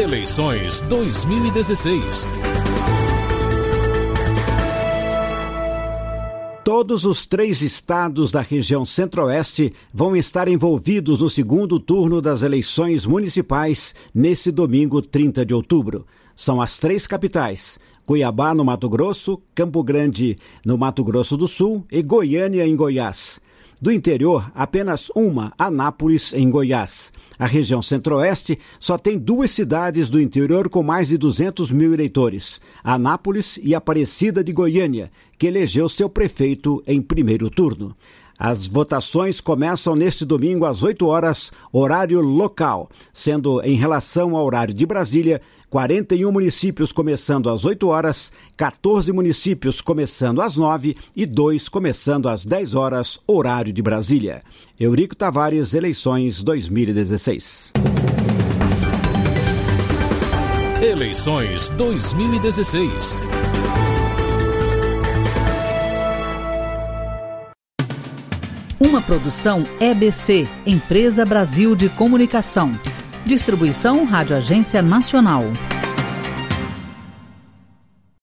Eleições 2016. Todos os 3 estados da região Centro-Oeste vão estar envolvidos no segundo turno das eleições municipais nesse domingo 30 de outubro. São as 3 capitais: Cuiabá, no Mato Grosso, Campo Grande, no Mato Grosso do Sul e Goiânia, em Goiás. Do interior, apenas uma, Anápolis, em Goiás. A região Centro-Oeste só tem 2 cidades do interior com mais de 200 mil eleitores, Anápolis e Aparecida de Goiânia, que elegeu seu prefeito em primeiro turno. As votações começam neste domingo às 8 horas, horário local, sendo em relação ao horário de Brasília, 41 municípios começando às 8 horas, 14 municípios começando às 9 e 2 começando às 10 horas, horário de Brasília. Eurico Tavares, Eleições 2016. Eleições 2016. Uma produção EBC, Empresa Brasil de Comunicação. Distribuição Rádio Agência Nacional.